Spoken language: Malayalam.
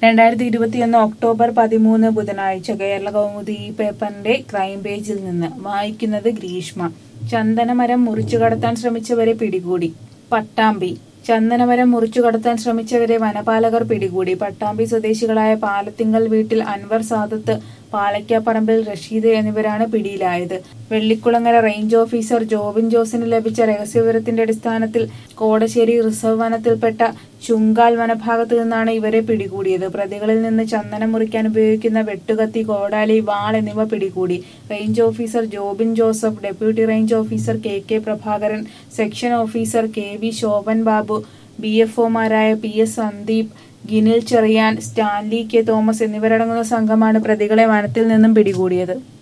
2021 ഒക്ടോബർ 13 ബുധനാഴ്ച കേരള കൗമുദി ഈ പേപ്പറിന്റെ ക്രൈംപേജിൽ നിന്ന് വായിക്കുന്നത് ഗ്രീഷ്മ. ചന്ദനമരം മുറിച്ചുകടത്താൻ ശ്രമിച്ചവരെ പിടികൂടി. പട്ടാമ്പി ചന്ദനമരം മുറിച്ചുകടത്താൻ ശ്രമിച്ചവരെ വനപാലകർ പിടികൂടി. പട്ടാമ്പി സ്വദേശികളായ പാലത്തിങ്കൽ വീട്ടിൽ അൻവർ സാദത്ത്, പാലയ്ക്കാപ്പറമ്പിൽ റഷീദ് എന്നിവരാണ് പിടിയിലായത്. വെള്ളിക്കുളങ്ങര റേഞ്ച് ഓഫീസർ ജോബിൻ ജോസിന് ലഭിച്ച രഹസ്യവിവരത്തിന്റെ അടിസ്ഥാനത്തിൽ കോടശ്ശേരി റിസർവ് വനത്തിൽപ്പെട്ട ചുങ്കാൽ വനഭാഗത്തു നിന്നാണ് ഇവരെ പിടികൂടിയത്. പ്രതികളിൽ നിന്ന് ചന്ദനം മുറിക്കാൻ ഉപയോഗിക്കുന്ന വെട്ടുകത്തി, കോടാലി, വാൾ എന്നിവ പിടികൂടി. Range officer Jobin Joseph, deputy range officer K Prabhakaran, section officer KV Shobhan Babu, BFOമാരായ PS Sandeep, Ginil Cherian, Stanley K Thomas എന്നിവരടങ്ങുന്ന സംഘമാണ് പ്രതികളെ വനത്തിൽ നിന്നും പിടികൂടിയത്.